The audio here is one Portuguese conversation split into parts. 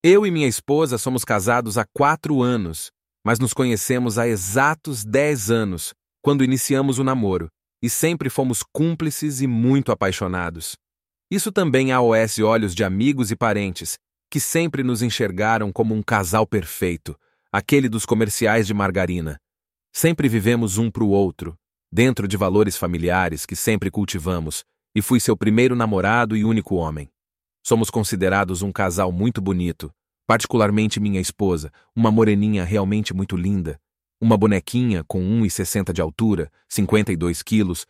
Eu e minha esposa somos casados há 4 anos, mas nos conhecemos há exatos 10 anos, quando iniciamos o namoro, e sempre fomos cúmplices e muito apaixonados. Isso também aos olhos de amigos e parentes, que sempre nos enxergaram como um casal perfeito, aquele dos comerciais de margarina. Sempre vivemos um para o outro, dentro de valores familiares que sempre cultivamos, e fui seu primeiro namorado e único homem. Somos considerados um casal muito bonito, particularmente minha esposa, uma moreninha realmente muito linda, uma bonequinha com 1,60 de altura, 52 quilos,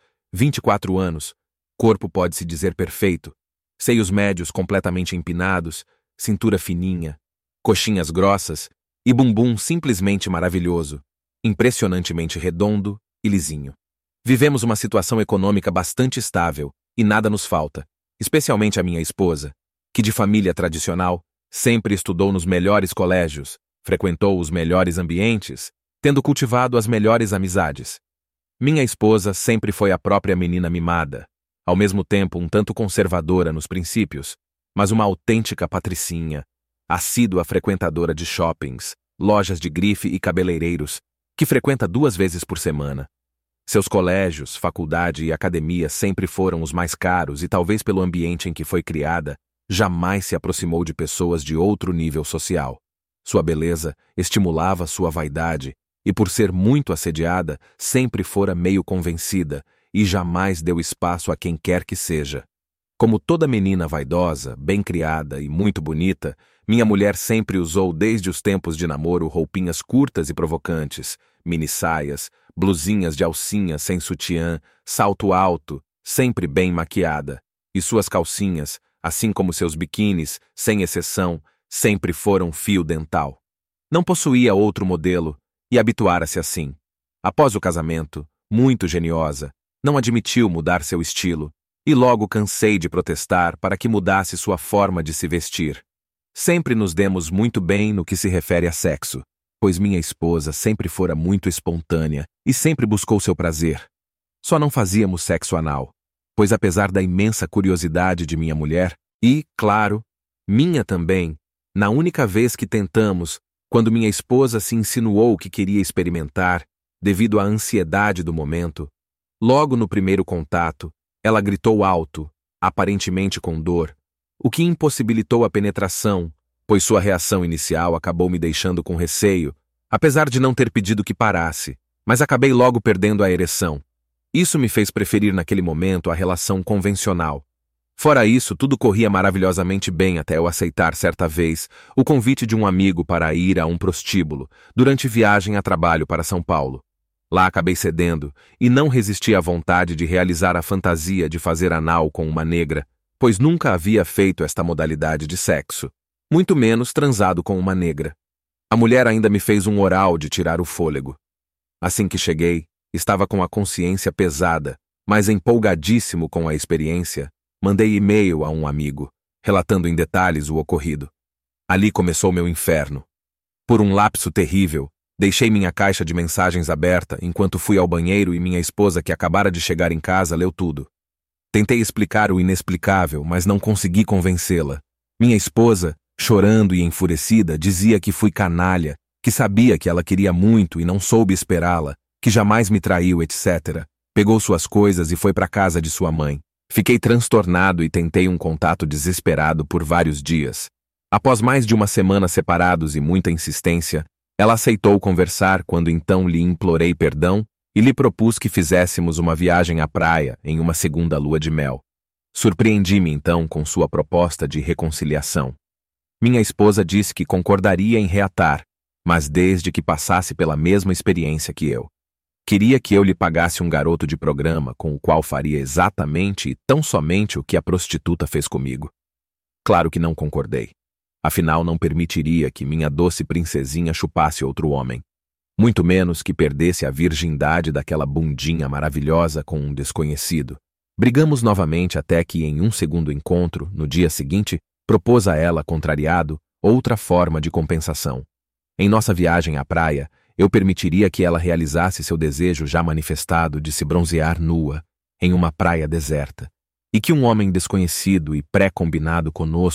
24 anos, corpo pode-se dizer perfeito, seios médios completamente empinados, cintura fininha, coxinhas grossas e bumbum simplesmente maravilhoso, impressionantemente redondo e lisinho. Vivemos uma situação econômica bastante estável e nada nos falta, especialmente a minha esposa, que de família tradicional, sempre estudou nos melhores colégios, frequentou os melhores ambientes, tendo cultivado as melhores amizades. Minha esposa sempre foi a própria menina mimada, ao mesmo tempo um tanto conservadora nos princípios, mas uma autêntica patricinha, assídua frequentadora de shoppings, lojas de grife e cabeleireiros, que frequenta 2 vezes por semana. Seus colégios, faculdade e academia sempre foram os mais caros e talvez pelo ambiente em que foi criada, jamais se aproximou de pessoas de outro nível social. Sua beleza estimulava sua vaidade e, por ser muito assediada, sempre fora meio convencida e jamais deu espaço a quem quer que seja. Como toda menina vaidosa, bem criada e muito bonita, minha mulher sempre usou desde os tempos de namoro roupinhas curtas e provocantes, mini-saias, blusinhas de alcinha sem sutiã, salto alto, sempre bem maquiada, e suas calcinhas, assim como seus biquínis, sem exceção, sempre foram fio dental. Não possuía outro modelo e habituara-se assim. Após o casamento, muito geniosa, não admitiu mudar seu estilo e logo cansei de protestar para que mudasse sua forma de se vestir. Sempre nos demos muito bem no que se refere a sexo, pois minha esposa sempre fora muito espontânea e sempre buscou seu prazer. Só não fazíamos sexo anal, pois apesar da imensa curiosidade de minha mulher, e, claro, minha também, na única vez que tentamos, quando minha esposa se insinuou que queria experimentar, devido à ansiedade do momento, logo no primeiro contato, ela gritou alto, aparentemente com dor, o que impossibilitou a penetração, pois sua reação inicial acabou me deixando com receio, apesar de não ter pedido que parasse, mas acabei logo perdendo a ereção. Isso me fez preferir naquele momento a relação convencional. Fora isso, tudo corria maravilhosamente bem até eu aceitar certa vez o convite de um amigo para ir a um prostíbulo, durante viagem a trabalho para São Paulo. Lá acabei cedendo e não resisti à vontade de realizar a fantasia de fazer anal com uma negra, pois nunca havia feito esta modalidade de sexo, muito menos transado com uma negra. A mulher ainda me fez um oral de tirar o fôlego. Assim que cheguei, estava com a consciência pesada, mas empolgadíssimo com a experiência, mandei e-mail a um amigo, relatando em detalhes o ocorrido. Ali começou meu inferno. Por um lapso terrível, deixei minha caixa de mensagens aberta enquanto fui ao banheiro e minha esposa, que acabara de chegar em casa, leu tudo. Tentei explicar o inexplicável, mas não consegui convencê-la. Minha esposa, chorando e enfurecida, dizia que fui canalha, que sabia que ela queria muito e não soube esperá-la, que jamais me traiu, etc. Pegou suas coisas e foi para casa de sua mãe. Fiquei transtornado e tentei um contato desesperado por vários dias. Após mais de uma semana separados e muita insistência, ela aceitou conversar quando então lhe implorei perdão e lhe propus que fizéssemos uma viagem à praia em uma segunda lua de mel. Surpreendi-me então com sua proposta de reconciliação. Minha esposa disse que concordaria em reatar, mas desde que passasse pela mesma experiência que eu. Queria que eu lhe pagasse um garoto de programa com o qual faria exatamente e tão somente o que a prostituta fez comigo. Claro que não concordei. Afinal, não permitiria que minha doce princesinha chupasse outro homem. Muito menos que perdesse a virgindade daquela bundinha maravilhosa com um desconhecido. Brigamos novamente até que, em um segundo encontro, no dia seguinte, propôs a ela, contrariado, outra forma de compensação. Em nossa viagem à praia, eu permitiria que ela realizasse seu desejo já manifestado de se bronzear nua, em uma praia deserta, e que um homem desconhecido e pré-combinado conosco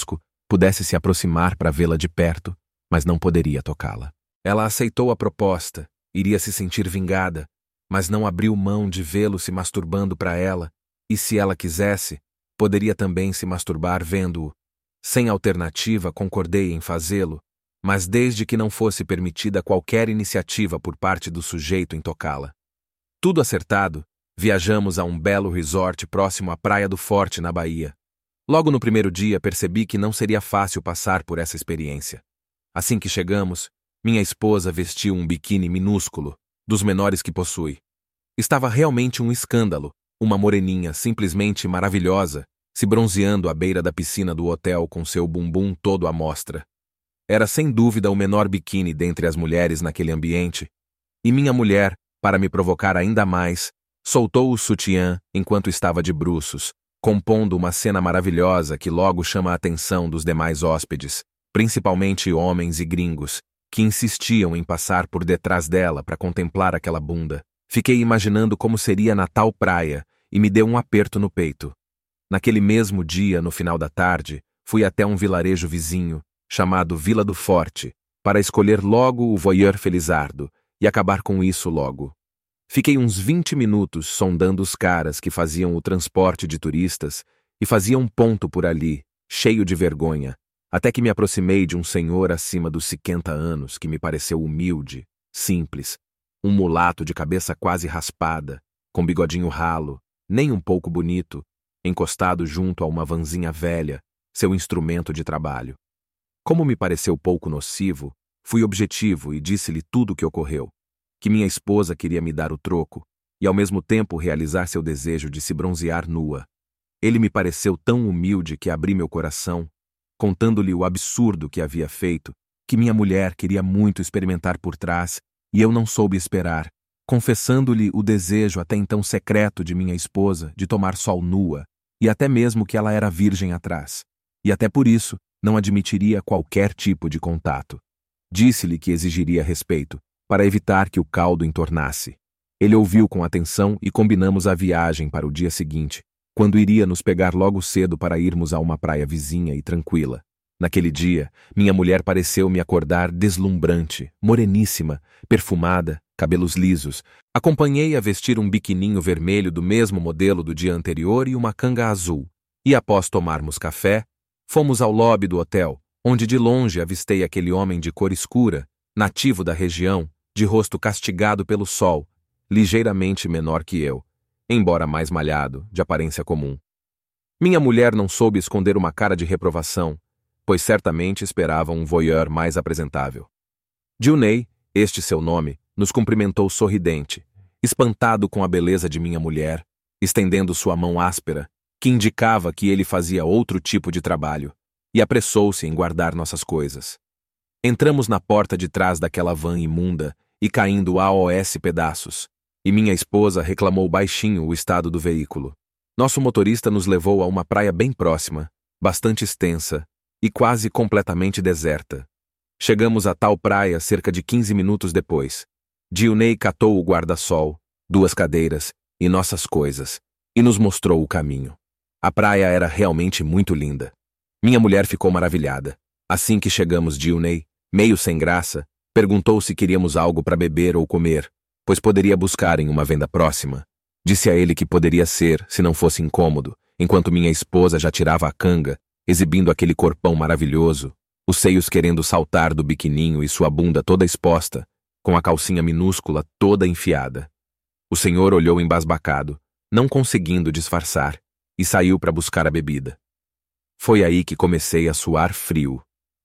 pudesse se aproximar para vê-la de perto, mas não poderia tocá-la. Ela aceitou a proposta, iria se sentir vingada, mas não abriu mão de vê-lo se masturbando para ela, e se ela quisesse, poderia também se masturbar vendo-o. Sem alternativa, concordei em fazê-lo, mas desde que não fosse permitida qualquer iniciativa por parte do sujeito em tocá-la. Tudo acertado, viajamos a um belo resort próximo à Praia do Forte, na Bahia. Logo no primeiro dia percebi que não seria fácil passar por essa experiência. Assim que chegamos, minha esposa vestiu um biquíni minúsculo, dos menores que possui. Estava realmente um escândalo, uma moreninha simplesmente maravilhosa, se bronzeando à beira da piscina do hotel com seu bumbum todo à mostra. Era sem dúvida o menor biquíni dentre as mulheres naquele ambiente, e minha mulher, para me provocar ainda mais, soltou o sutiã enquanto estava de bruços, compondo uma cena maravilhosa que logo chama a atenção dos demais hóspedes, principalmente homens e gringos, que insistiam em passar por detrás dela para contemplar aquela bunda. Fiquei imaginando como seria na tal praia e me deu um aperto no peito. Naquele mesmo dia, no final da tarde, fui até um vilarejo vizinho, chamado Vila do Forte, para escolher logo o voyeur felizardo e acabar com isso logo. Fiquei uns 20 minutos sondando os caras que faziam o transporte de turistas e faziam ponto por ali, cheio de vergonha, até que me aproximei de um senhor acima dos 50 anos que me pareceu humilde, simples, um mulato de cabeça quase raspada, com bigodinho ralo, nem um pouco bonito, encostado junto a uma vanzinha velha, seu instrumento de trabalho. Como me pareceu pouco nocivo, fui objetivo e disse-lhe tudo o que ocorreu, que minha esposa queria me dar o troco e ao mesmo tempo realizar seu desejo de se bronzear nua. Ele me pareceu tão humilde que abri meu coração, contando-lhe o absurdo que havia feito, que minha mulher queria muito experimentar por trás e eu não soube esperar, confessando-lhe o desejo até então secreto de minha esposa de tomar sol nua, e até mesmo que ela era virgem atrás, e até por isso não admitiria qualquer tipo de contato. Disse-lhe que exigiria respeito, para evitar que o caldo entornasse. Ele ouviu com atenção e combinamos a viagem para o dia seguinte, quando iria nos pegar logo cedo para irmos a uma praia vizinha e tranquila. Naquele dia, minha mulher pareceu me acordar deslumbrante, moreníssima, perfumada, cabelos lisos. Acompanhei a vestir um biquininho vermelho do mesmo modelo do dia anterior e uma canga azul. E após tomarmos café, fomos ao lobby do hotel, onde de longe avistei aquele homem de cor escura, nativo da região, de rosto castigado pelo sol, ligeiramente menor que eu, embora mais malhado, de aparência comum. Minha mulher não soube esconder uma cara de reprovação, pois certamente esperava um voyeur mais apresentável. Dilney, este seu nome, nos cumprimentou sorridente, espantado com a beleza de minha mulher, estendendo sua mão áspera, que indicava que ele fazia outro tipo de trabalho, e apressou-se em guardar nossas coisas. Entramos na porta de trás daquela van imunda e caindo aos pedaços, e minha esposa reclamou baixinho o estado do veículo. Nosso motorista nos levou a uma praia bem próxima, bastante extensa e quase completamente deserta. Chegamos a tal praia cerca de 15 minutos depois. Dilney catou o guarda-sol, 2 cadeiras e nossas coisas, e nos mostrou o caminho. A praia era realmente muito linda. Minha mulher ficou maravilhada. Assim que chegamos, Dilney, meio sem graça, perguntou se queríamos algo para beber ou comer, pois poderia buscar em uma venda próxima. Disse a ele que poderia ser, se não fosse incômodo, enquanto minha esposa já tirava a canga, exibindo aquele corpão maravilhoso, os seios querendo saltar do biquininho e sua bunda toda exposta, com a calcinha minúscula toda enfiada. O senhor olhou embasbacado, não conseguindo disfarçar, e saiu para buscar a bebida. Foi aí que comecei a suar frio.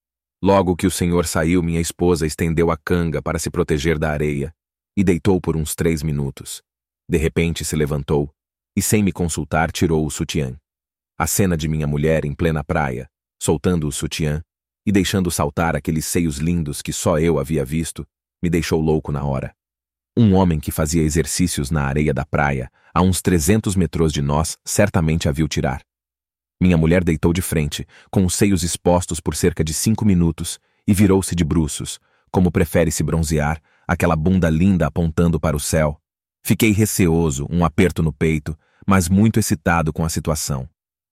Logo que o senhor saiu, minha esposa estendeu a canga para se proteger da areia e deitou por uns 3 minutos. De repente se levantou e, sem me consultar, tirou o sutiã. A cena de minha mulher em plena praia, soltando o sutiã e deixando saltar aqueles seios lindos que só eu havia visto, me deixou louco na hora. Um homem que fazia exercícios na areia da praia, a uns 300 metros de nós, certamente a viu tirar. Minha mulher deitou de frente, com os seios expostos por cerca de 5 minutos, e virou-se de bruços, como prefere se bronzear, aquela bunda linda apontando para o céu. Fiquei receoso, um aperto no peito, mas muito excitado com a situação.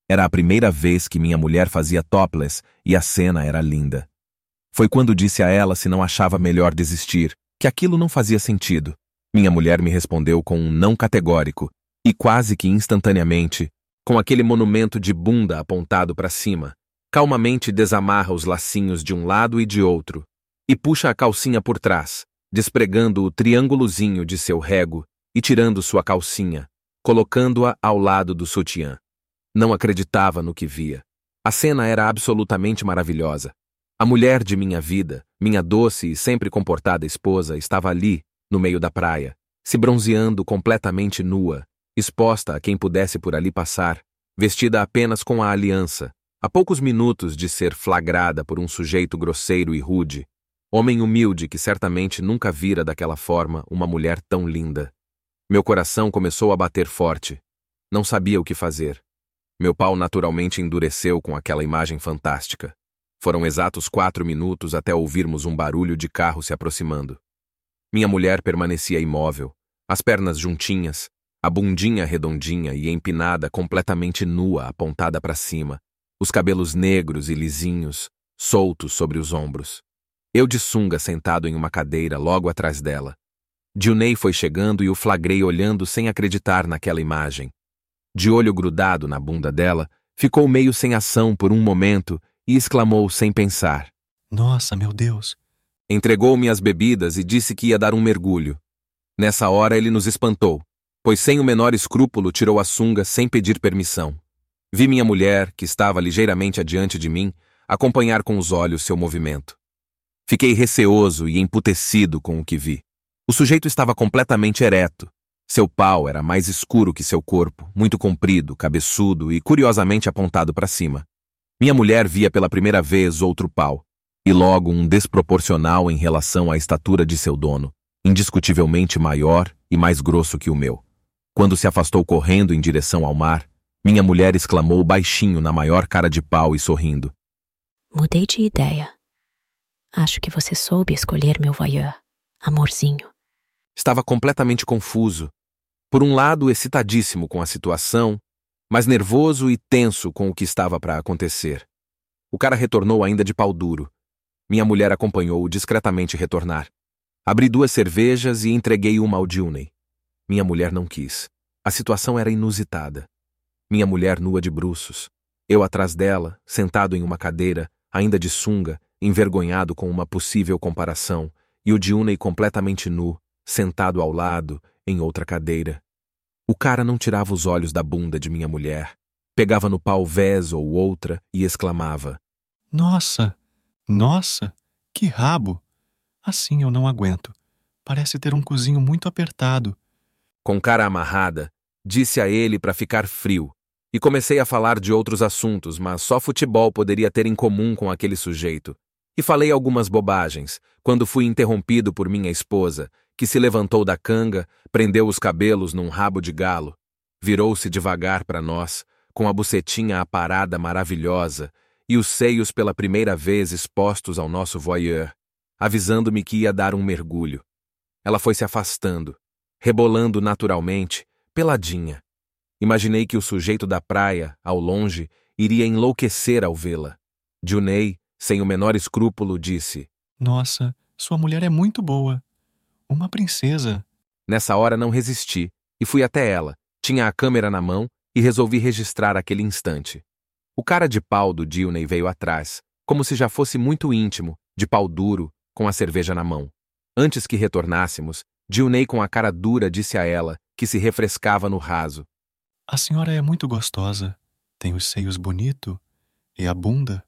Era a primeira vez que minha mulher fazia topless e a cena era linda. Foi quando disse a ela se não achava melhor desistir, que aquilo não fazia sentido. Minha mulher me respondeu com um não categórico e quase que instantaneamente, com aquele monumento de bunda apontado para cima, calmamente desamarra os lacinhos de um lado e de outro e puxa a calcinha por trás, despregando o triângulozinho de seu rego e tirando sua calcinha, colocando-a ao lado do sutiã. Não acreditava no que via. A cena era absolutamente maravilhosa. A mulher de minha vida, minha doce e sempre comportada esposa, estava ali, no meio da praia, se bronzeando completamente nua, exposta a quem pudesse por ali passar, vestida apenas com a aliança, a poucos minutos de ser flagrada por um sujeito grosseiro e rude, homem humilde que certamente nunca vira daquela forma uma mulher tão linda. Meu coração começou a bater forte. Não sabia o que fazer. Meu pau naturalmente endureceu com aquela imagem fantástica. Foram exatos 4 minutos até ouvirmos um barulho de carro se aproximando. Minha mulher permanecia imóvel, as pernas juntinhas, a bundinha redondinha e empinada completamente nua, apontada para cima, os cabelos negros e lisinhos, soltos sobre os ombros. Eu de sunga sentado em uma cadeira logo atrás dela. Dionei foi chegando e o flagrei olhando sem acreditar naquela imagem. De olho grudado na bunda dela, ficou meio sem ação por um momento e exclamou sem pensar: Nossa, meu Deus! Entregou-me as bebidas e disse que ia dar um mergulho. Nessa hora ele nos espantou, pois sem o menor escrúpulo tirou a sunga sem pedir permissão. Vi minha mulher, que estava ligeiramente adiante de mim, acompanhar com os olhos seu movimento. Fiquei receoso e emputecido com o que vi. O sujeito estava completamente ereto. Seu pau era mais escuro que seu corpo, muito comprido, cabeçudo e curiosamente apontado para cima. Minha mulher via pela primeira vez outro pau, e logo um desproporcional em relação à estatura de seu dono, indiscutivelmente maior e mais grosso que o meu. Quando se afastou correndo em direção ao mar, minha mulher exclamou baixinho na maior cara de pau e sorrindo: Mudei de ideia. Acho que você soube escolher meu voyeur, amorzinho. Estava completamente confuso. Por um lado, excitadíssimo com a situação, mas nervoso e tenso com o que estava para acontecer. O cara retornou ainda de pau duro. Minha mulher acompanhou-o discretamente retornar. Abri 2 cervejas e entreguei uma ao Dionei. Minha mulher não quis. A situação era inusitada. Minha mulher nua de bruços. Eu atrás dela, sentado em uma cadeira, ainda de sunga, envergonhado com uma possível comparação, e o Dionei completamente nu, sentado ao lado, em outra cadeira. O cara não tirava os olhos da bunda de minha mulher, pegava no pau vez ou outra e exclamava: Nossa! Nossa! Que rabo! Assim eu não aguento. Parece ter um cozinho muito apertado. Com cara amarrada, disse a ele para ficar frio, e comecei a falar de outros assuntos, mas só futebol poderia ter em comum com aquele sujeito. E falei algumas bobagens, quando fui interrompido por minha esposa, que se levantou da canga, prendeu os cabelos num rabo de galo, virou-se devagar para nós, com a bucetinha aparada maravilhosa e os seios pela primeira vez expostos ao nosso voyeur, avisando-me que ia dar um mergulho. Ela foi se afastando, rebolando naturalmente, peladinha. Imaginei que o sujeito da praia, ao longe, iria enlouquecer ao vê-la. Dionei, sem o menor escrúpulo, disse: Nossa, sua mulher é muito boa. Uma princesa. Nessa hora não resisti e fui até ela. Tinha a câmera na mão e resolvi registrar aquele instante. O cara de pau do Dionei veio atrás, como se já fosse muito íntimo, de pau duro, com a cerveja na mão. Antes que retornássemos, Dionei com a cara dura disse a ela, que se refrescava no raso: A senhora é muito gostosa. Tem os seios bonitos. E a bunda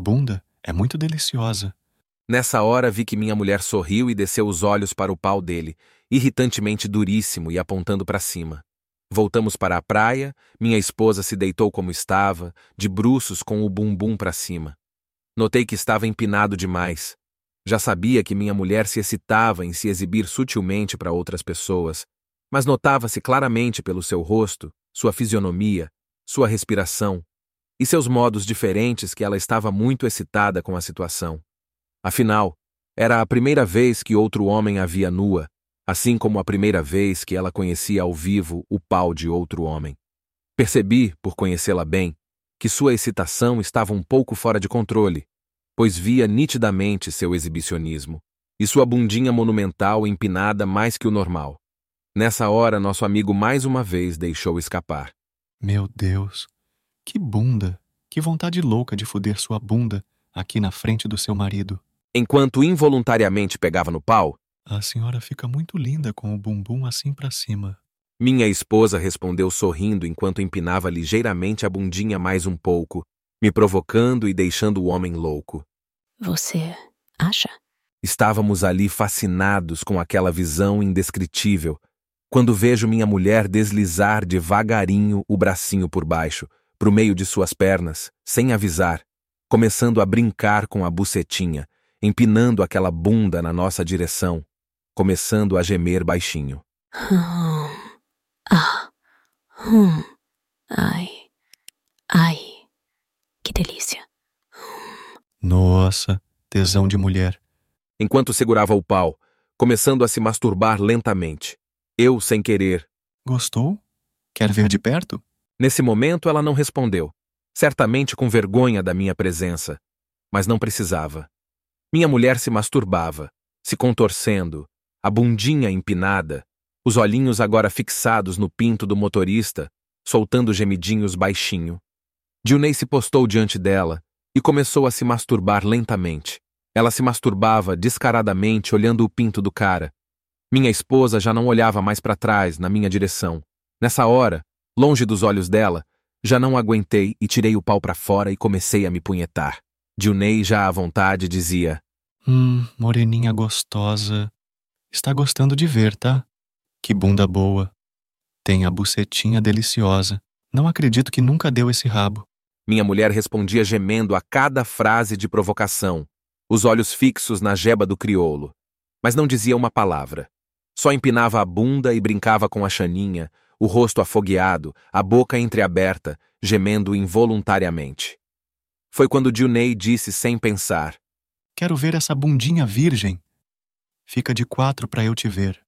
é muito deliciosa. Nessa hora vi que minha mulher sorriu e desceu os olhos para o pau dele, irritantemente duríssimo e apontando para cima. Voltamos para a praia, minha esposa se deitou como estava, de bruços com o bumbum para cima. Notei que estava empinado demais. Já sabia que minha mulher se excitava em se exibir sutilmente para outras pessoas, mas notava-se claramente pelo seu rosto, sua fisionomia, sua respiração e seus modos diferentes que ela estava muito excitada com a situação. Afinal, era a primeira vez que outro homem a via nua, assim como a primeira vez que ela conhecia ao vivo o pau de outro homem. Percebi, por conhecê-la bem, que sua excitação estava um pouco fora de controle, pois via nitidamente seu exibicionismo e sua bundinha monumental empinada mais que o normal. Nessa hora, nosso amigo mais uma vez deixou escapar. Meu Deus, que bunda! Que vontade louca de foder sua bunda aqui na frente do seu marido. Enquanto involuntariamente pegava no pau, A senhora fica muito linda com o bumbum assim pra cima. minha esposa respondeu sorrindo enquanto empinava ligeiramente a bundinha mais um pouco, me provocando e deixando o homem louco. Você acha? Estávamos ali fascinados com aquela visão indescritível, quando vejo minha mulher deslizar devagarinho o bracinho por baixo, pro meio de suas pernas, sem avisar, começando a brincar com a bucetinha, empinando aquela bunda na nossa direção, começando a gemer baixinho. Ai. Ai. Que delícia. Nossa, tesão de mulher. Enquanto segurava o pau, começando a se masturbar lentamente. Eu, sem querer. Gostou? Quer ver de perto? Nesse momento ela não respondeu, certamente com vergonha da minha presença, mas não precisava. Minha mulher se masturbava, se contorcendo, a bundinha empinada, os olhinhos agora fixados no pinto do motorista, soltando gemidinhos baixinho. Dilnei se postou diante dela e começou a se masturbar lentamente. Ela se masturbava descaradamente olhando o pinto do cara. Minha esposa já não olhava mais para trás, na minha direção. Nessa hora, longe dos olhos dela, já não aguentei e tirei o pau para fora e comecei a me punhetar. Dilnei, já à vontade, dizia: Moreninha gostosa. Está gostando de ver, tá? Que bunda boa. Tem a bucetinha deliciosa. Não acredito que nunca deu esse rabo. Minha mulher respondia gemendo a cada frase de provocação, os olhos fixos na jeba do crioulo, mas não dizia uma palavra. Só empinava a bunda e brincava com a chaninha, o rosto afogueado, a boca entreaberta, gemendo involuntariamente. Foi quando Dilnei disse sem pensar: Quero ver essa bundinha virgem. Fica de 4 pra eu te ver.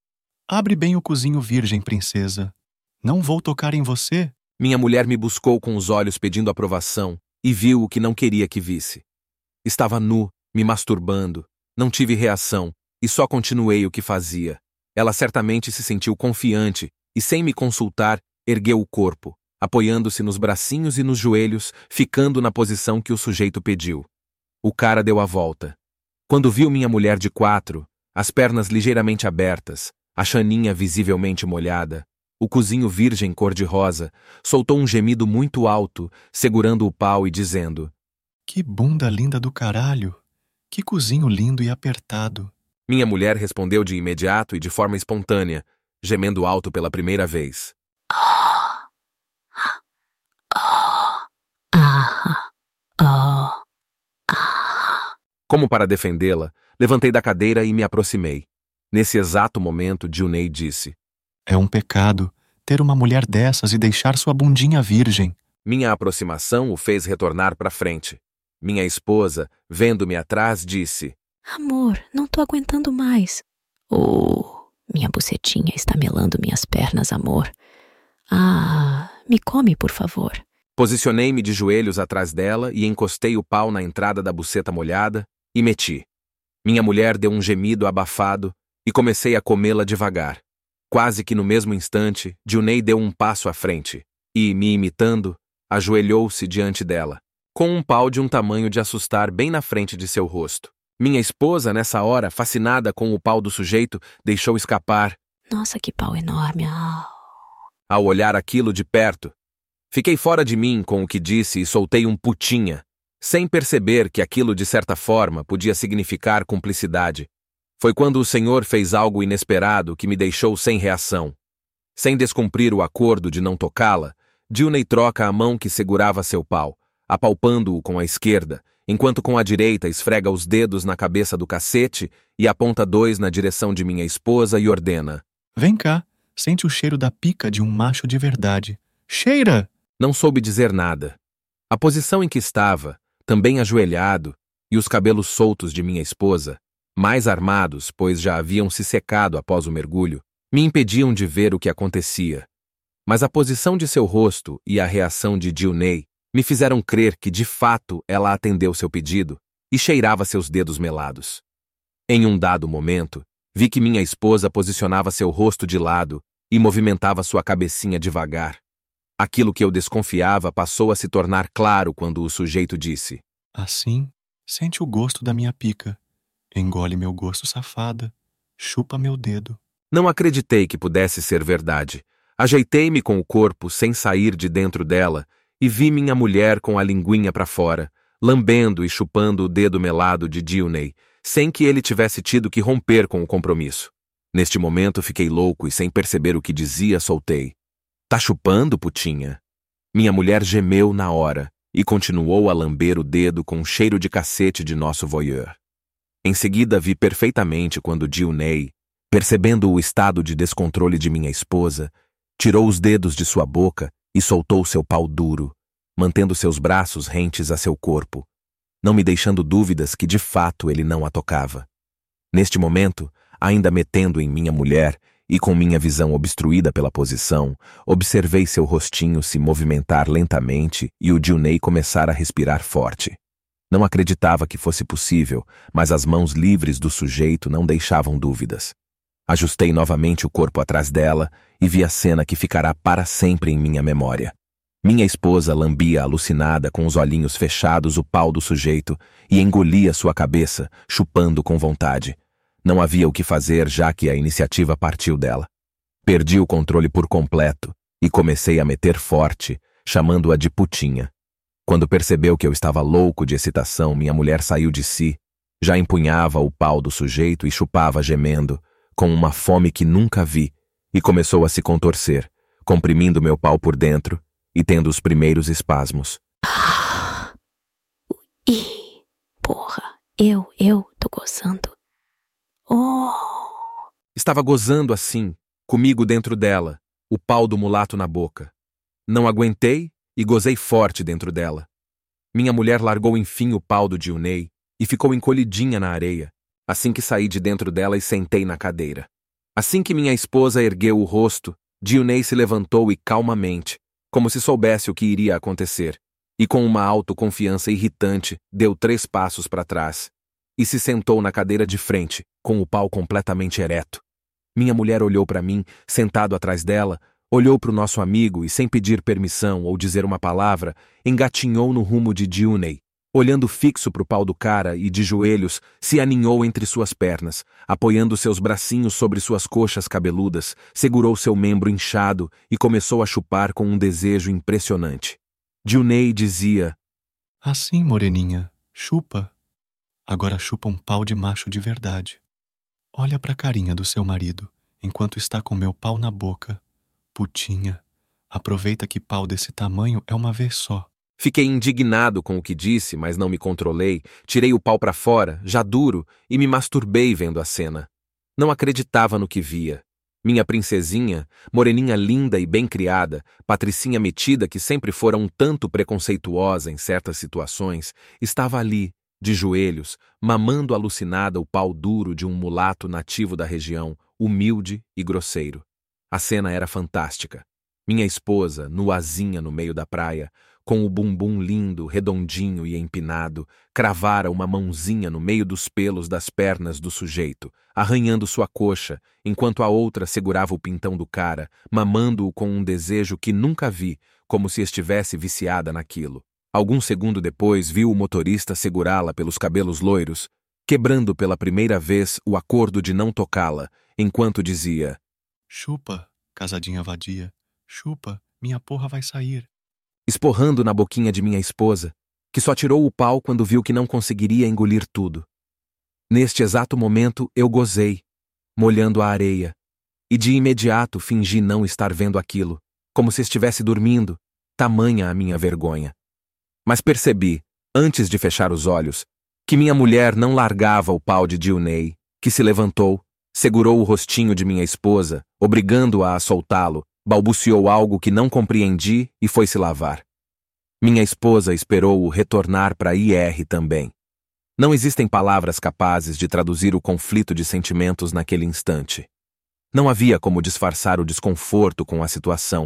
Abre bem o cozinho virgem, princesa. Não vou tocar em você. Minha mulher me buscou com os olhos pedindo aprovação e viu o que não queria que visse. Estava nu, me masturbando, não tive reação e só continuei o que fazia. Ela certamente se sentiu confiante e, sem me consultar, ergueu o corpo, apoiando-se nos bracinhos e nos joelhos, ficando na posição que o sujeito pediu. O cara deu a volta. Quando viu minha mulher de 4, as pernas ligeiramente abertas, a chaninha visivelmente molhada, o cozinho virgem cor-de-rosa, soltou um gemido muito alto, segurando o pau e dizendo: Que bunda linda do caralho. Que cozinho lindo e apertado. Minha mulher respondeu de imediato e de forma espontânea, gemendo alto pela primeira vez. Como para defendê-la, levantei da cadeira e me aproximei. Nesse exato momento, Dilnei disse: É um pecado ter uma mulher dessas e deixar sua bundinha virgem. Minha aproximação o fez retornar para frente. Minha esposa, vendo-me atrás, disse: Amor, não tô aguentando mais. Minha bucetinha está melando minhas pernas, amor. Me come, por favor. Posicionei-me de joelhos atrás dela e encostei o pau na entrada da buceta molhada e meti. Minha mulher deu um gemido abafado e comecei a comê-la devagar. Quase que no mesmo instante, Dilnei deu um passo à frente e, me imitando, ajoelhou-se diante dela, com um pau de um tamanho de assustar bem na frente de seu rosto. Minha esposa, nessa hora, fascinada com o pau do sujeito, deixou escapar: Nossa, que pau enorme. Ao olhar aquilo de perto, fiquei fora de mim com o que disse e soltei um putinha, sem perceber que aquilo de certa forma podia significar cumplicidade. Foi quando o senhor fez algo inesperado que me deixou sem reação. Sem descumprir o acordo de não tocá-la, Dilnei troca a mão que segurava seu pau, apalpando-o com a esquerda, enquanto com a direita esfrega os dedos na cabeça do cacete e aponta 2 na direção de minha esposa e ordena: Vem cá, sente o cheiro da pica de um macho de verdade. Cheira! Não soube dizer nada. A posição em que estava, também ajoelhado, e os cabelos soltos de minha esposa, mais armados, pois já haviam se secado após o mergulho, me impediam de ver o que acontecia. Mas a posição de seu rosto e a reação de Dilnei Me fizeram crer que, de fato, ela atendeu seu pedido e cheirava seus dedos melados. Em um dado momento, vi que minha esposa posicionava seu rosto de lado e movimentava sua cabecinha devagar. Aquilo que eu desconfiava passou a se tornar claro quando o sujeito disse: Assim, sente o gosto da minha pica. Engole meu gosto, safada. Chupa meu dedo. Não acreditei que pudesse ser verdade. Ajeitei-me com o corpo sem sair de dentro dela e vi minha mulher com a linguinha para fora, lambendo e chupando o dedo melado de Dilney, sem que ele tivesse tido que romper com o compromisso. Neste momento fiquei louco e, sem perceber o que dizia, soltei: Tá chupando, putinha? Minha mulher gemeu na hora e continuou a lamber o dedo com um cheiro de cacete de nosso voyeur. Em seguida vi perfeitamente quando Dilney, percebendo o estado de descontrole de minha esposa, tirou os dedos de sua boca e soltou seu pau duro, mantendo seus braços rentes a seu corpo, não me deixando dúvidas que de fato ele não a tocava. Neste momento, ainda metendo em minha mulher e com minha visão obstruída pela posição, observei seu rostinho se movimentar lentamente e o Dilney começar a respirar forte. Não acreditava que fosse possível, mas as mãos livres do sujeito não deixavam dúvidas. Ajustei novamente o corpo atrás dela e vi a cena que ficará para sempre em minha memória. Minha esposa lambia alucinada com os olhinhos fechados o pau do sujeito e engolia sua cabeça, chupando com vontade. Não havia o que fazer, já que a iniciativa partiu dela. Perdi o controle por completo e comecei a meter forte, chamando-a de putinha. Quando percebeu que eu estava louco de excitação, minha mulher saiu de si, já empunhava o pau do sujeito e chupava gemendo, com uma fome que nunca vi, e começou a se contorcer, comprimindo meu pau por dentro e tendo os primeiros espasmos. Ih, porra, eu tô gozando. Oh! Estava gozando assim, comigo dentro dela, o pau do mulato na boca. Não aguentei e gozei forte dentro dela. Minha mulher largou enfim o pau do Dilney e ficou encolhidinha na areia, assim que saí de dentro dela e sentei na cadeira. Assim que minha esposa ergueu o rosto, Dilney se levantou e calmamente, como se soubesse o que iria acontecer, e com uma autoconfiança irritante, deu 3 passos para trás e se sentou na cadeira de frente, com o pau completamente ereto. Minha mulher olhou para mim, sentado atrás dela, olhou para o nosso amigo e, sem pedir permissão ou dizer uma palavra, engatinhou no rumo de Dilney, olhando fixo para o pau do cara e, de joelhos, se aninhou entre suas pernas, apoiando seus bracinhos sobre suas coxas cabeludas, segurou seu membro inchado e começou a chupar com um desejo impressionante. Dilney dizia: Assim, moreninha, chupa. Agora chupa um pau de macho de verdade. Olha pra carinha do seu marido, enquanto está com meu pau na boca. Putinha, aproveita que pau desse tamanho é uma vez só. Fiquei indignado com o que disse, mas não me controlei, tirei o pau para fora, já duro, e me masturbei vendo a cena. Não acreditava no que via. Minha princesinha, moreninha linda e bem criada, patricinha metida que sempre fora um tanto preconceituosa em certas situações, estava ali, de joelhos, mamando alucinada o pau duro de um mulato nativo da região, humilde e grosseiro. A cena era fantástica. Minha esposa, nuazinha no meio da praia, com o bumbum lindo, redondinho e empinado, cravara uma mãozinha no meio dos pelos das pernas do sujeito, arranhando sua coxa, enquanto a outra segurava o pintão do cara, mamando-o com um desejo que nunca vi, como se estivesse viciada naquilo. Algum segundo depois, viu o motorista segurá-la pelos cabelos loiros, quebrando pela primeira vez o acordo de não tocá-la, enquanto dizia: Chupa, casadinha vadia, chupa, minha porra vai sair. Esporrando na boquinha de minha esposa, que só tirou o pau quando viu que não conseguiria engolir tudo. Neste exato momento, eu gozei, molhando a areia, e de imediato fingi não estar vendo aquilo, como se estivesse dormindo, tamanha a minha vergonha. Mas percebi, antes de fechar os olhos, que minha mulher não largava o pau de Dilney, que se levantou, segurou o rostinho de minha esposa, obrigando-a a soltá-lo, balbuciou algo que não compreendi e foi se lavar. Minha esposa esperou-o retornar para IR também. Não existem palavras capazes de traduzir o conflito de sentimentos naquele instante. Não havia como disfarçar o desconforto com a situação,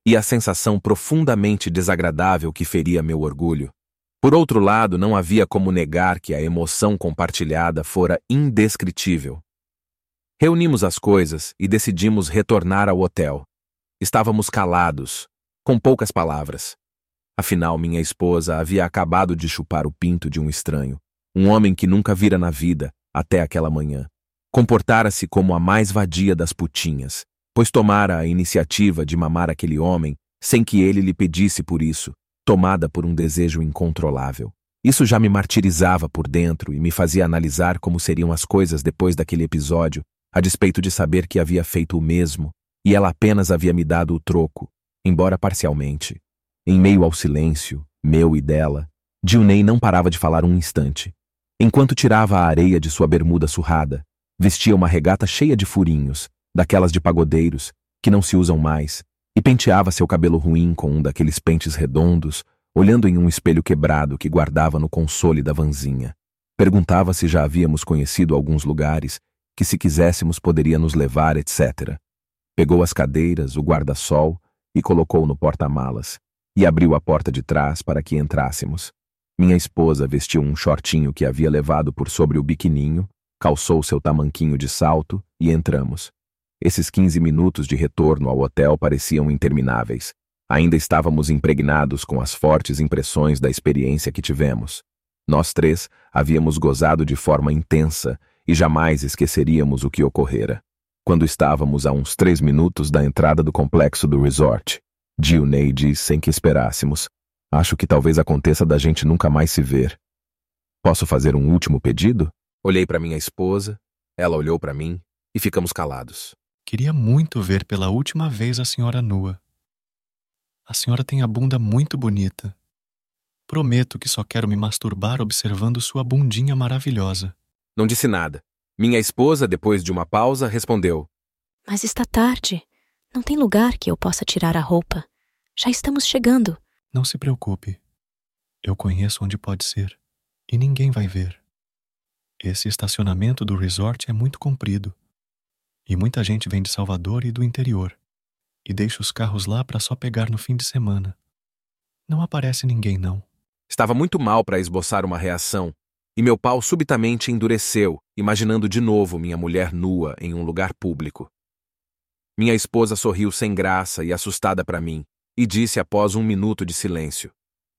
e a sensação profundamente desagradável que feria meu orgulho. Por outro lado, não havia como negar que a emoção compartilhada fora indescritível. Reunimos as coisas e decidimos retornar ao hotel. Estávamos calados, com poucas palavras. Afinal, minha esposa havia acabado de chupar o pinto de um estranho, um homem que nunca vira na vida, até aquela manhã. Comportara-se como a mais vadia das putinhas, pois tomara a iniciativa de mamar aquele homem sem que ele lhe pedisse por isso, tomada por um desejo incontrolável. Isso já me martirizava por dentro e me fazia analisar como seriam as coisas depois daquele episódio, a despeito de saber que havia feito o mesmo, e ela apenas havia me dado o troco, embora parcialmente. Em meio ao silêncio, meu e dela, Dilney não parava de falar um instante. Enquanto tirava a areia de sua bermuda surrada, vestia uma regata cheia de furinhos, daquelas de pagodeiros, que não se usam mais, e penteava seu cabelo ruim com um daqueles pentes redondos, olhando em um espelho quebrado que guardava no console da vanzinha. Perguntava se já havíamos conhecido alguns lugares, que se quiséssemos poderia nos levar, etc. Pegou as cadeiras, o guarda-sol, e colocou no porta-malas, e abriu a porta de trás para que entrássemos. Minha esposa vestiu um shortinho que havia levado por sobre o biquininho, calçou seu tamanquinho de salto e entramos. Esses 15 minutos de retorno ao hotel pareciam intermináveis. Ainda estávamos impregnados com as fortes impressões da experiência que tivemos. Nós três havíamos gozado de forma intensa e jamais esqueceríamos o que ocorrera. Quando estávamos a uns 3 minutos da entrada do complexo do resort, Dilney disse sem que esperássemos: "Acho que talvez aconteça da gente nunca mais se ver. Posso fazer um último pedido?" Olhei para minha esposa, ela olhou para mim e ficamos calados. Queria muito ver pela última vez a senhora nua. A senhora tem a bunda muito bonita. Prometo que só quero me masturbar observando sua bundinha maravilhosa. Não disse nada. Minha esposa, depois de uma pausa, respondeu: Mas está tarde. Não tem lugar que eu possa tirar a roupa. Já estamos chegando. Não se preocupe. Eu conheço onde pode ser. E ninguém vai ver. Esse estacionamento do resort é muito comprido. E muita gente vem de Salvador e do interior. E deixa os carros lá para só pegar no fim de semana. Não aparece ninguém, não. Estava muito mal para esboçar uma reação, e meu pau subitamente endureceu, imaginando de novo minha mulher nua em um lugar público. Minha esposa sorriu sem graça e assustada para mim, e disse após um minuto de silêncio: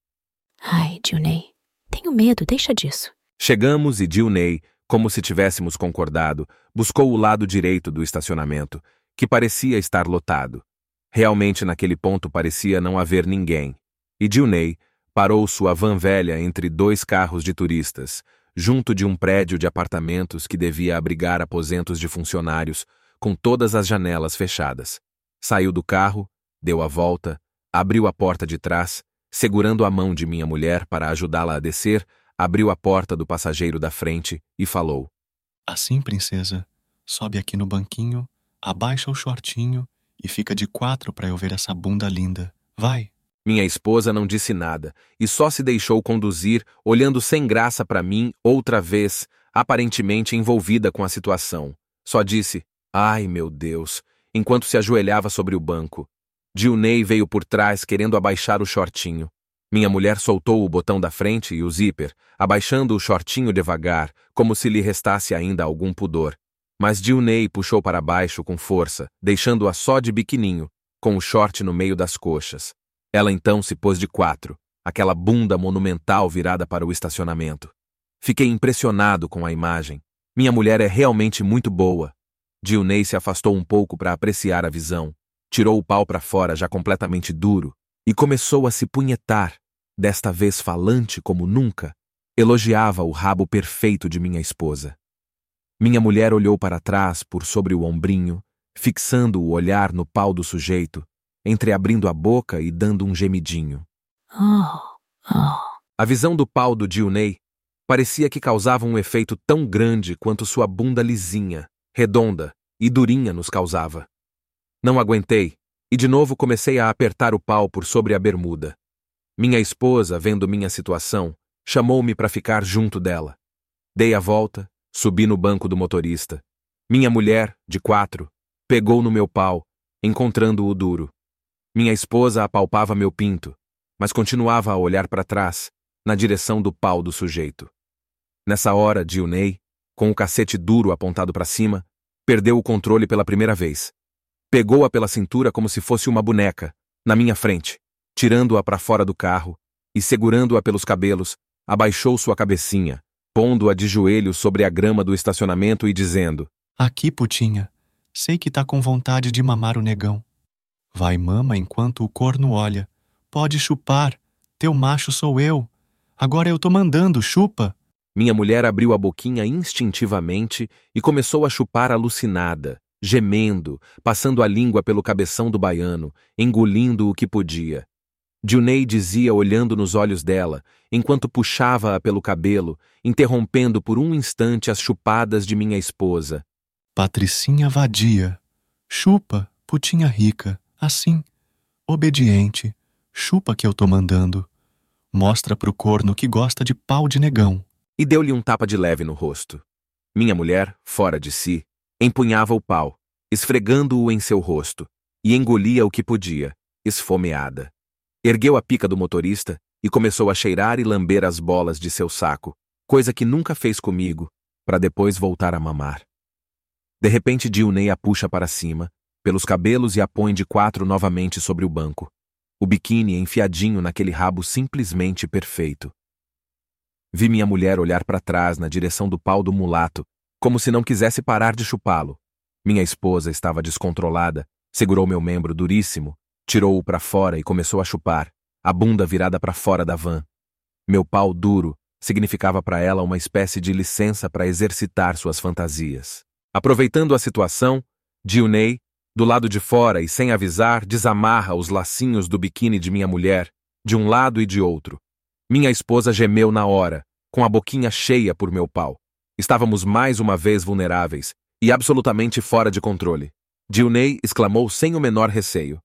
Ai, Dilney, tenho medo, deixa disso. Chegamos e Dilney, como se tivéssemos concordado, buscou o lado direito do estacionamento, que parecia estar lotado. Realmente naquele ponto parecia não haver ninguém, e Dilney parou sua van velha entre 2 carros de turistas, junto de um prédio de apartamentos que devia abrigar aposentos de funcionários, com todas as janelas fechadas. Saiu do carro, deu a volta, abriu a porta de trás, segurando a mão de minha mulher para ajudá-la a descer, abriu a porta do passageiro da frente e falou: Assim, princesa, sobe aqui no banquinho, abaixa o shortinho e fica de 4 para eu ver essa bunda linda. Vai! Minha esposa não disse nada e só se deixou conduzir, olhando sem graça para mim outra vez, aparentemente envolvida com a situação. Só disse: Ai, meu Deus, enquanto se ajoelhava sobre o banco. Dilney veio por trás querendo abaixar o shortinho. Minha mulher soltou o botão da frente e o zíper, abaixando o shortinho devagar, como se lhe restasse ainda algum pudor. Mas Dilney puxou para baixo com força, deixando-a só de biquininho, com o short no meio das coxas. Ela então se pôs de 4, aquela bunda monumental virada para o estacionamento. Fiquei impressionado com a imagem. Minha mulher é realmente muito boa. Dilney se afastou um pouco para apreciar a visão, tirou o pau para fora já completamente duro e começou a se punhetar, desta vez falante como nunca. Elogiava o rabo perfeito de minha esposa. Minha mulher olhou para trás por sobre o ombrinho, fixando o olhar no pau do sujeito, entreabrindo a boca e dando um gemidinho. A visão do pau do Dilney parecia que causava um efeito tão grande quanto sua bunda lisinha, redonda e durinha nos causava. Não aguentei e de novo comecei a apertar o pau por sobre a bermuda. Minha esposa, vendo minha situação, chamou-me para ficar junto dela. Dei a volta, subi no banco do motorista. Minha mulher, de 4, pegou no meu pau, encontrando-o duro. Minha esposa apalpava meu pinto, mas continuava a olhar para trás, na direção do pau do sujeito. Nessa hora, Dionei, com o cacete duro apontado para cima, perdeu o controle pela primeira vez. Pegou-a pela cintura como se fosse uma boneca, na minha frente, tirando-a para fora do carro e, segurando-a pelos cabelos, abaixou sua cabecinha, pondo-a de joelhos sobre a grama do estacionamento e dizendo: Aqui, putinha, sei que tá com vontade de mamar o negão. Vai, mama enquanto o corno olha. Pode chupar, teu macho sou eu. Agora eu tô mandando, chupa. Minha mulher abriu a boquinha instintivamente e começou a chupar alucinada, gemendo, passando a língua pelo cabeção do baiano, engolindo o que podia. Dionei dizia olhando nos olhos dela, enquanto puxava-a pelo cabelo, interrompendo por um instante as chupadas de minha esposa. Patricinha vadia. Chupa, putinha rica, assim, obediente. Chupa que eu tô mandando. Mostra pro corno que gosta de pau de negão. E deu-lhe um tapa de leve no rosto. Minha mulher, fora de si, empunhava o pau, esfregando-o em seu rosto, e engolia o que podia, esfomeada. Ergueu a pica do motorista e começou a cheirar e lamber as bolas de seu saco, coisa que nunca fez comigo, para depois voltar a mamar. De repente, Dionei a puxa para cima, pelos cabelos e a põe de quatro novamente sobre o banco, o biquíni enfiadinho naquele rabo simplesmente perfeito. Vi minha mulher olhar para trás na direção do pau do mulato, como se não quisesse parar de chupá-lo. Minha esposa estava descontrolada, segurou meu membro duríssimo, tirou-o para fora e começou a chupar, a bunda virada para fora da van. Meu pau duro significava para ela uma espécie de licença para exercitar suas fantasias. Aproveitando a situação, Dionei, do lado de fora e sem avisar, desamarra os lacinhos do biquíni de minha mulher, de um lado e de outro. Minha esposa gemeu na hora, com a boquinha cheia por meu pau. Estávamos mais uma vez vulneráveis e absolutamente fora de controle. Dionei exclamou sem o menor receio: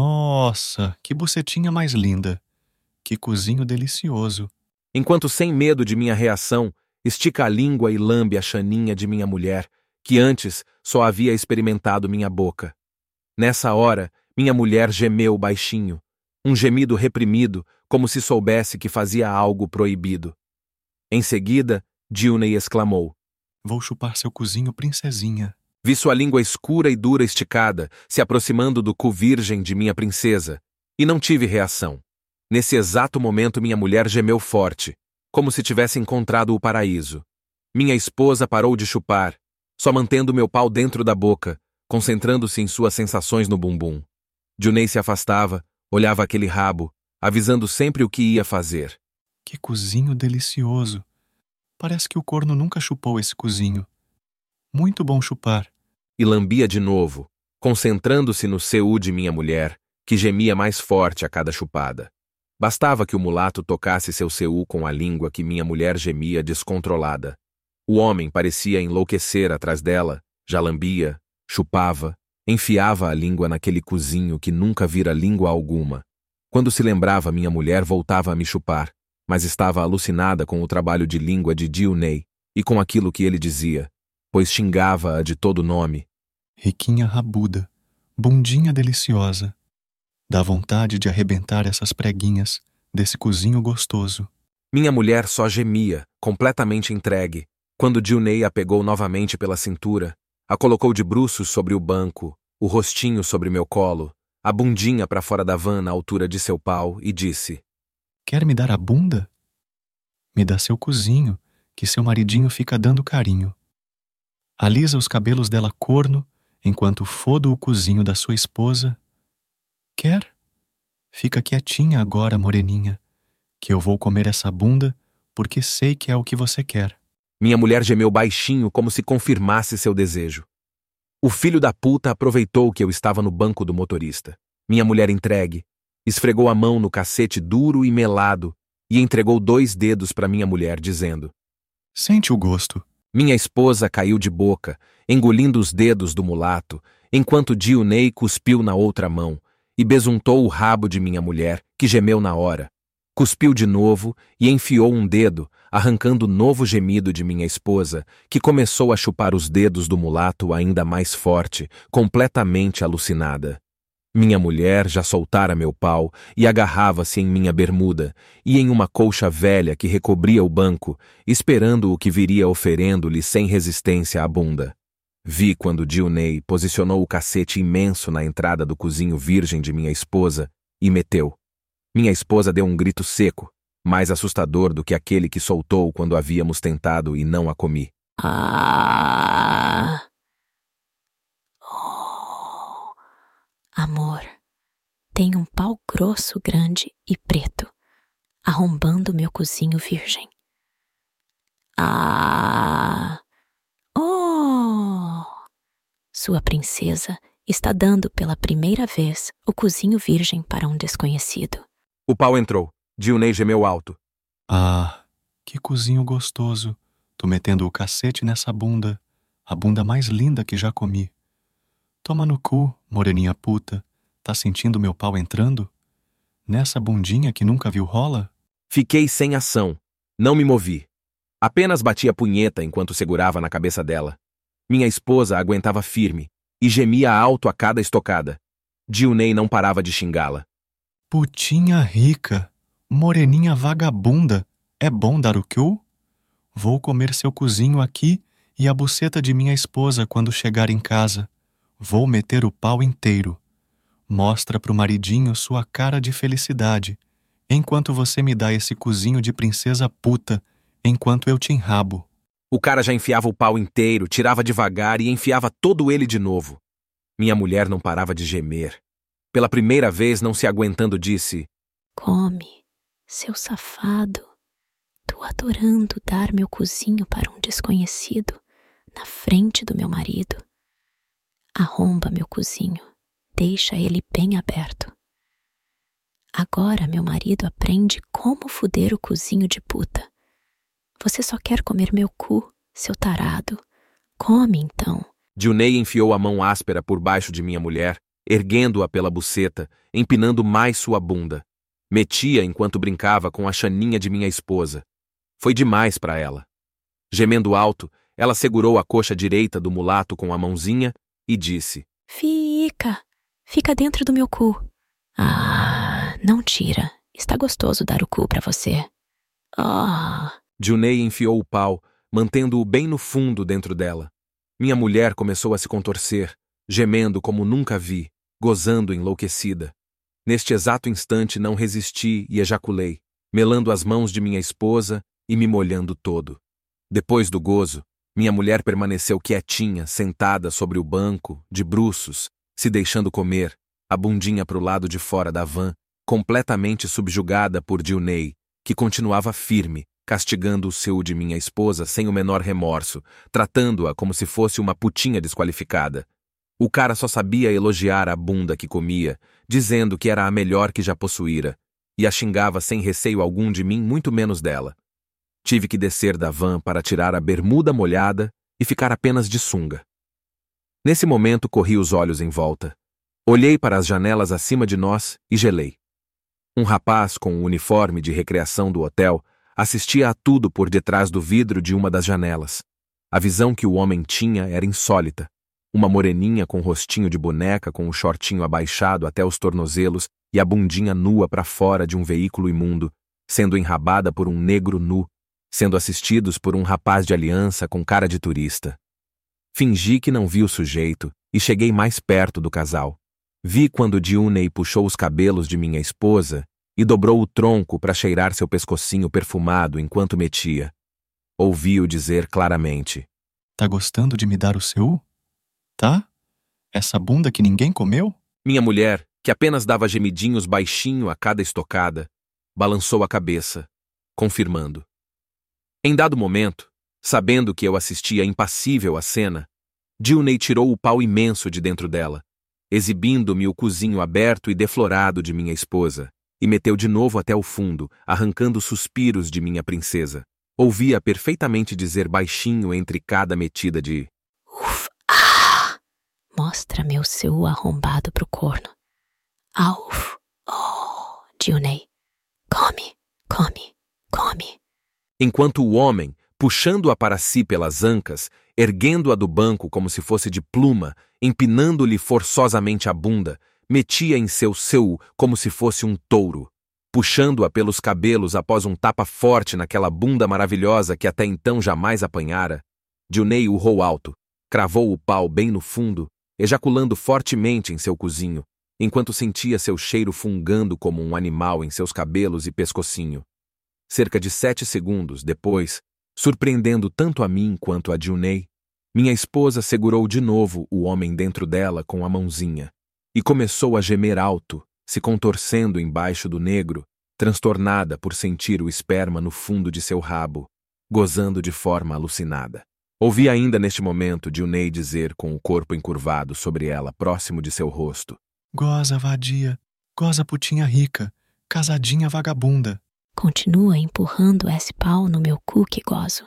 Nossa, que bucetinha mais linda. Que cozinho delicioso. Enquanto, sem medo de minha reação, estica a língua e lambe a chaninha de minha mulher, que antes só havia experimentado minha boca. Nessa hora, minha mulher gemeu baixinho, um gemido reprimido, como se soubesse que fazia algo proibido. Em seguida, Dionei exclamou: Vou chupar seu cozinho, princesinha. Vi sua língua escura e dura esticada, se aproximando do cu virgem de minha princesa, e não tive reação. Nesse exato momento, minha mulher gemeu forte, como se tivesse encontrado o paraíso. Minha esposa parou de chupar, só mantendo meu pau dentro da boca, concentrando-se em suas sensações no bumbum. Dionei se afastava, olhava aquele rabo, avisando sempre o que ia fazer. Que cozinho delicioso. Parece que o corno nunca chupou esse cozinho. Muito bom chupar. E lambia de novo, concentrando-se no CU de minha mulher, que gemia mais forte a cada chupada. Bastava que o mulato tocasse seu CU com a língua que minha mulher gemia descontrolada. O homem parecia enlouquecer atrás dela, já lambia, chupava, enfiava a língua naquele cozinho que nunca vira língua alguma. Quando se lembrava, minha mulher voltava a me chupar, mas estava alucinada com o trabalho de língua de Dionei e com aquilo que ele dizia, pois xingava-a de todo nome. Riquinha rabuda, bundinha deliciosa. Dá vontade de arrebentar essas preguinhas desse cozinho gostoso. Minha mulher só gemia, completamente entregue, quando Dionei a pegou novamente pela cintura, a colocou de bruços sobre o banco, o rostinho sobre meu colo, a bundinha para fora da van na altura de seu pau e disse: Quer me dar a bunda? Me dá seu cozinho, que seu maridinho fica dando carinho. Alisa os cabelos dela corno, enquanto fodo o cozinho da sua esposa. Quer? Fica quietinha agora, moreninha, que eu vou comer essa bunda porque sei que é o que você quer. Minha mulher gemeu baixinho como se confirmasse seu desejo. O filho da puta aproveitou que eu estava no banco do motorista. Minha mulher entregue, esfregou a mão no cacete duro e melado e entregou 2 dedos para minha mulher, dizendo: Sente o gosto. Minha esposa caiu de boca, engolindo os dedos do mulato, enquanto Dionei cuspiu na outra mão e besuntou o rabo de minha mulher, que gemeu na hora. Cuspiu de novo e enfiou um dedo, arrancando novo gemido de minha esposa, que começou a chupar os dedos do mulato ainda mais forte, completamente alucinada. Minha mulher já soltara meu pau e agarrava-se em minha bermuda e em uma colcha velha que recobria o banco, esperando o que viria oferendo-lhe sem resistência à bunda. Vi quando Dilney posicionou o cacete imenso na entrada do cozinho virgem de minha esposa e meteu. Minha esposa deu um grito seco, mais assustador do que aquele que soltou quando havíamos tentado e não a comi. Ah! Oh, amor, tem um pau grosso, grande e preto, arrombando meu cozinho virgem. Ah! Oh! Sua princesa está dando pela primeira vez o cozinho virgem para um desconhecido. O pau entrou. Dilney gemeu alto. Ah, que cozinho gostoso. Tô metendo o cacete nessa bunda, a bunda mais linda que já comi. Toma no cu, moreninha puta. Tá sentindo meu pau entrando? Nessa bundinha que nunca viu rola? Fiquei sem ação. Não me movi. Apenas bati a punheta enquanto segurava na cabeça dela. Minha esposa aguentava firme e gemia alto a cada estocada. Dilney não parava de xingá-la. Putinha rica, moreninha vagabunda, é bom dar o cu? Vou comer seu cozinho aqui e a buceta de minha esposa quando chegar em casa. Vou meter o pau inteiro. Mostra pro maridinho sua cara de felicidade, enquanto você me dá esse cozinho de princesa puta, enquanto eu te enrabo. O cara já enfiava o pau inteiro, tirava devagar e enfiava todo ele de novo. Minha mulher não parava de gemer. Pela primeira vez, não se aguentando, disse: Come, seu safado. Tô adorando dar meu cozinho para um desconhecido na frente do meu marido. Arromba meu cozinho, deixa ele bem aberto. Agora meu marido aprende como foder o cozinho de puta. Você só quer comer meu cu, seu tarado. Come então. Dilney enfiou a mão áspera por baixo de minha mulher, erguendo-a pela buceta, empinando mais sua bunda. Metia enquanto brincava com a chaninha de minha esposa. Foi demais para ela. Gemendo alto, ela segurou a coxa direita do mulato com a mãozinha e disse: Fica dentro do meu cu. Ah, não tira. Está gostoso dar o cu para você. Ah. Dilney enfiou o pau, mantendo-o bem no fundo dentro dela. Minha mulher começou a se contorcer, gemendo como nunca vi, gozando enlouquecida. Neste exato instante não resisti e ejaculei, melando as mãos de minha esposa e me molhando todo. Depois do gozo, minha mulher permaneceu quietinha, sentada sobre o banco, de bruços, se deixando comer, a bundinha para o lado de fora da van, completamente subjugada por Dilney, que continuava firme, castigando o seu de minha esposa sem o menor remorso, tratando-a como se fosse uma putinha desqualificada. O cara só sabia elogiar a bunda que comia, dizendo que era a melhor que já possuíra, e a xingava sem receio algum de mim, muito menos dela. Tive que descer da van para tirar a bermuda molhada e ficar apenas de sunga. Nesse momento corri os olhos em volta. Olhei para as janelas acima de nós e gelei. Um rapaz com o uniforme de recreação do hotel assistia a tudo por detrás do vidro de uma das janelas. A visão que o homem tinha era insólita. Uma moreninha com rostinho de boneca com o shortinho abaixado até os tornozelos e a bundinha nua para fora de um veículo imundo, sendo enrabada por um negro nu, sendo assistidos por um rapaz de aliança com cara de turista. Fingi que não vi o sujeito e cheguei mais perto do casal. Vi quando Dilney puxou os cabelos de minha esposa e dobrou o tronco para cheirar seu pescocinho perfumado enquanto metia. Ouvi-o dizer claramente: Tá gostando de me dar o seu? Tá? Essa bunda que ninguém comeu? Minha mulher, que apenas dava gemidinhos baixinho a cada estocada, balançou a cabeça, confirmando. Em dado momento, sabendo que eu assistia impassível à cena, Dilney tirou o pau imenso de dentro dela, exibindo-me o cozinho aberto e deflorado de minha esposa, e meteu de novo até o fundo, arrancando suspiros de minha princesa. Ouvia perfeitamente dizer baixinho entre cada metida de: Uf, ah! Mostra meu seu arrombado pro corno. Auf, oh, Dilney. Come, come, come. Enquanto o homem, puxando-a para si pelas ancas, erguendo-a do banco como se fosse de pluma, empinando-lhe forçosamente a bunda, metia em seu seu como se fosse um touro, puxando-a pelos cabelos após um tapa forte naquela bunda maravilhosa que até então jamais apanhara. Junei urrou alto, cravou o pau bem no fundo, ejaculando fortemente em seu cozinho, enquanto sentia seu cheiro fungando como um animal em seus cabelos e pescocinho. Cerca de 7 segundos depois, surpreendendo tanto a mim quanto a Junei, minha esposa segurou de novo o homem dentro dela com a mãozinha e começou a gemer alto, se contorcendo embaixo do negro, transtornada por sentir o esperma no fundo de seu rabo, gozando de forma alucinada. Ouvi ainda neste momento Junei dizer com o corpo encurvado sobre ela, próximo de seu rosto: Goza, vadia. Goza, putinha rica. Casadinha vagabunda. Continua empurrando esse pau no meu cu que gozo.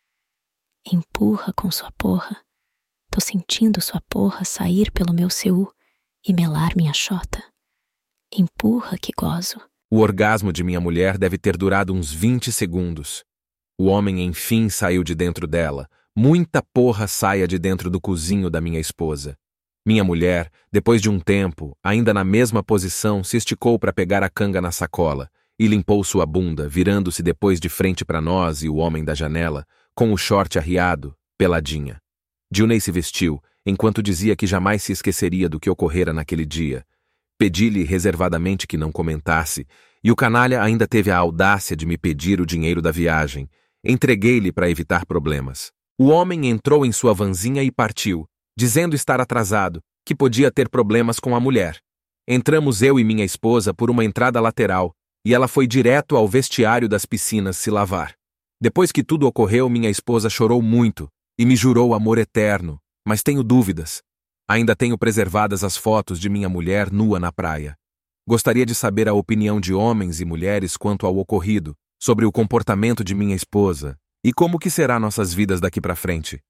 Empurra com sua porra. Tô sentindo sua porra sair pelo meu seu e melar minha chota. Empurra que gozo. O orgasmo de minha mulher deve ter durado uns 20 segundos. O homem enfim saiu de dentro dela. Muita porra saia de dentro do cozinho da minha esposa. Minha mulher, depois de um tempo, ainda na mesma posição, se esticou para pegar a canga na sacola e limpou sua bunda, virando-se depois de frente para nós e o homem da janela, com o short arriado, peladinha. Junei se vestiu, enquanto dizia que jamais se esqueceria do que ocorrera naquele dia. Pedi-lhe reservadamente que não comentasse, e o canalha ainda teve a audácia de me pedir o dinheiro da viagem. Entreguei-lhe para evitar problemas. O homem entrou em sua vanzinha e partiu, dizendo estar atrasado, que podia ter problemas com a mulher. Entramos eu e minha esposa por uma entrada lateral, e ela foi direto ao vestiário das piscinas se lavar. Depois que tudo ocorreu, minha esposa chorou muito e me jurou amor eterno, mas tenho dúvidas. Ainda tenho preservadas as fotos de minha mulher nua na praia. Gostaria de saber a opinião de homens e mulheres quanto ao ocorrido, sobre o comportamento de minha esposa e como que será nossas vidas daqui para frente.